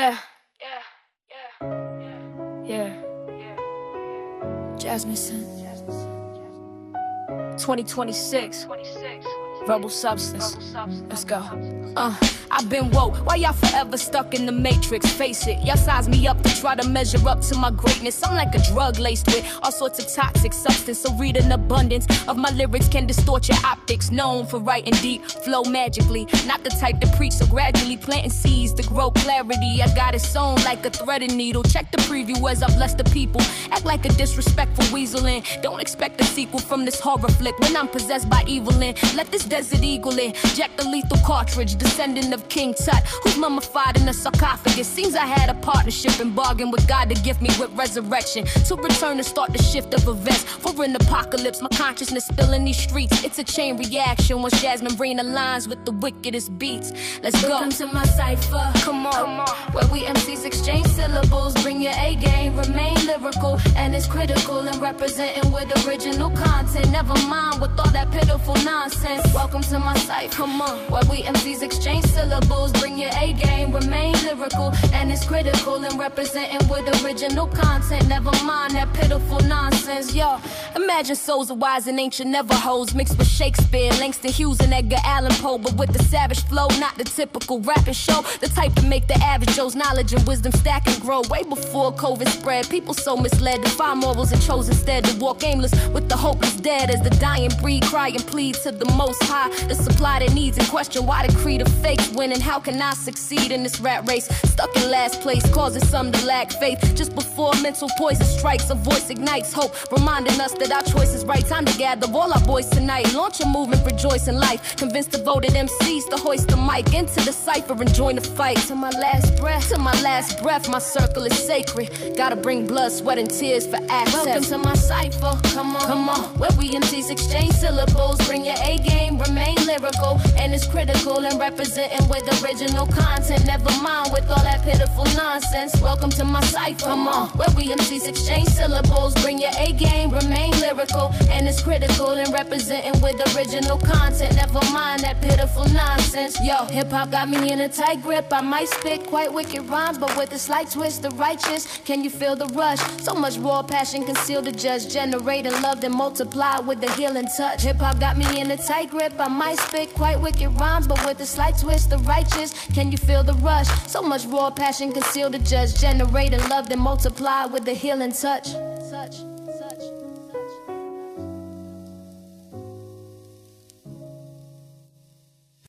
Yeah. Jasmine Sin. 2026. Rebel Substance. Let's go. I've been woke. Why y'all forever stuck in the matrix? Face it, y'all size me up to try to measure up to my greatness. I'm like a drug laced with all sorts of toxic substance. So read an abundance of my lyrics can distort your optics. Known for writing deep, flow magically. Not the type to preach, so gradually planting seeds to grow clarity. I got it sewn like a threaded needle. Check the preview as I bless the people. Act like a disrespectful weasel in. Don't expect a sequel from this horror flick. When I'm possessed by evil in, let this desert eagle in. Jack the lethal cartridge, descendant of King Tut, who's mummified in a sarcophagus. Seems I had a partnership and bargain with God to gift me with resurrection, to return and start the shift of events. For an apocalypse, my consciousness spilling these streets. It's a chain reaction once Jasmine brain aligns with the wickedest beats. Let's go. Welcome to my cipher. Come on. Where we MCs exchange syllables. Bring your A game, remain lyrical, and it's critical in representing with original content. Never mind with all that pitiful nonsense. Welcome to my cipher. Come on. Where we MCs exchange syllables. Bring your A game, remain lyrical, and it's critical in representing with original content. Never mind that pitiful nonsense. Yo, imagine souls of wise and ancient never hoes mixed with Shakespeare, Langston Hughes, and Edgar Allan Poe, but with the savage flow, not the typical rapping show. The type to make the average Joe's knowledge and wisdom stack and grow. Way before COVID spread, people so misled to find morals and chose instead to walk aimless with the hopeless dead as the dying breed cry and plead to the Most High to supply their needs and question why the creed of fakes win and how can I succeed in this rat race? Stuck in last place, causing some to lack faith. Just before mental poison strikes, a voice ignites hope, reminding us that our choice is right. Time to gather all our boys tonight. Launch a movement, rejoice in life. Convince devoted MCs to hoist the mic into the cipher and join the fight. To my last breath, my circle is sacred. Gotta bring blood, sweat, and tears for access. Welcome to my cipher. Come on. Where we MCs exchange syllables. Bring your A game, remain lyrical, and it's critical in representing with original content. Never mind with all that pitiful nonsense. Welcome to my cipher. Come on. Where we MCs exchange syllables. Bring your A game, remain lyrical, and it's critical in representing with original content. Never mind that pitiful nonsense. Yo, hip hop got me in a tight grip. I might spit quite wicked rhymes, but with a slight twist, the righteous. Can you feel the rush? So much raw passion concealed to judge, generating love that multiply with the healing touch. Hip hop got me in a tight grip. I might spit quite wicked rhymes, but with a slight twist, the righteous. Can you feel the rush? So much raw passion concealed to judge, generating love that multiply with the healing touch.